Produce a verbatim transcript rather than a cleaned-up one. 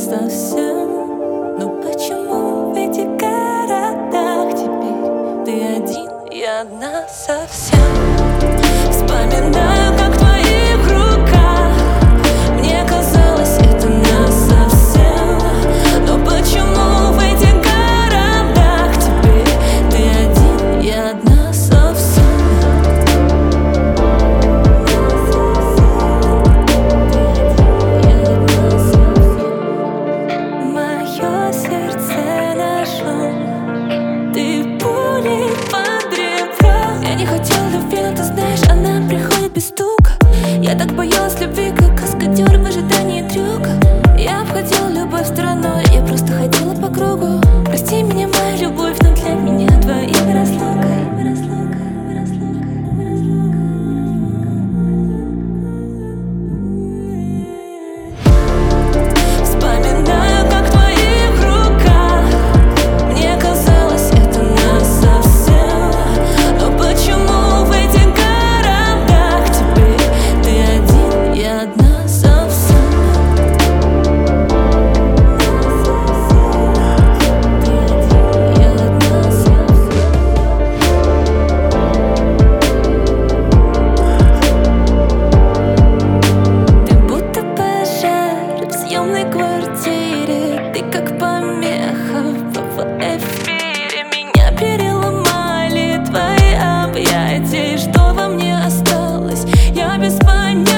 совсем. Но почему в этих городах теперь ты один, я одна совсем? Вспоминаю, как в твоих руках мне казалось, это нас совсем. Но почему в этих городах теперь ты один, я одна совсем? Мое сердце нашел ты пулей под ребра. Я не хотела любви, но ты знаешь, она приходит без стука. Я так боялась любви, как каскадер в ожидании трюка. Я обходила любовь стороной, я просто ходила по кругу. Прости меня, моя любовь, но для меня твоя разлука. Вспоминаю, как в твоих руках мне казалось, это нас совсем. Но почему в этих городах теперь ты один, я одна совсем? Ты будто пожар в съемной квартире, ты как помеха в эфире. Меня переломали твои объятия, и что во мне осталось, я без понятия.